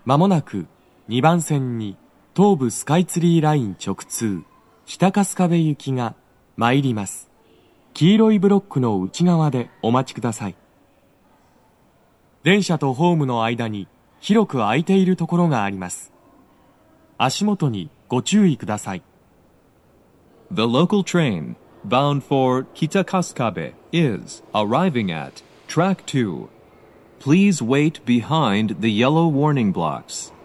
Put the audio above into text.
まもなく2番線に東武スカイツリーライン直通北春日部行きが参ります。黄色いブロックの内側でお待ちください。電車とホームの間に広く空いているところがあります。足元にご注意ください。 The local train bound for Kitakasukabe is arriving at track 2. Please wait behind the yellow warning blocks.